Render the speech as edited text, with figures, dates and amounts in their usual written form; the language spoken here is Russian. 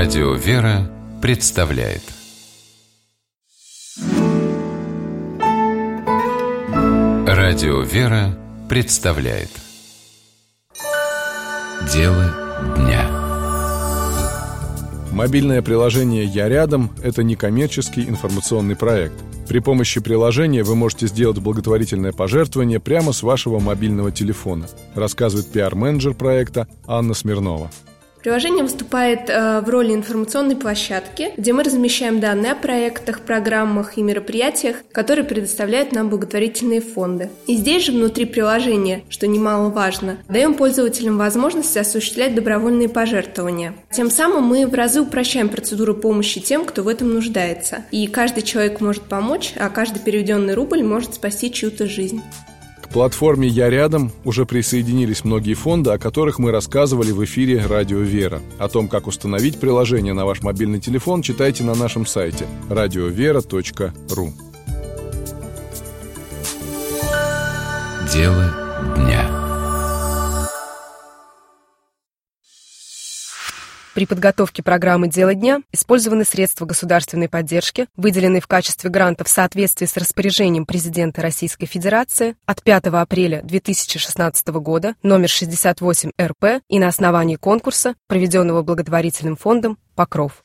Радио «Вера» представляет Радио «Вера» представляет Дело дня. Мобильное приложение «Я рядом» — это некоммерческий информационный проект. При помощи приложения вы можете сделать благотворительное пожертвование прямо с вашего мобильного телефона, рассказывает пиар-менеджер проекта Анна Смирнова. Приложение выступает в роли информационной площадки, где мы размещаем данные о проектах, программах и мероприятиях, которые предоставляют нам благотворительные фонды. И здесь же внутри приложения, что немаловажно, даем пользователям возможность осуществлять добровольные пожертвования. Тем самым мы в разы упрощаем процедуру помощи тем, кто в этом нуждается. И каждый человек может помочь, а каждый переведенный рубль может спасти чью-то жизнь. К платформе «Я рядом» уже присоединились многие фонды, о которых мы рассказывали в эфире «Радио Вера». О том, как установить приложение на ваш мобильный телефон, читайте на нашем сайте radiovera.ru. Дело дня. При подготовке программы «Дело дня» использованы средства государственной поддержки, выделенные в качестве гранта в соответствии с распоряжением президента Российской Федерации от 5 апреля 2016 года номер 68 РП и на основании конкурса, проведенного благотворительным фондом «Покров».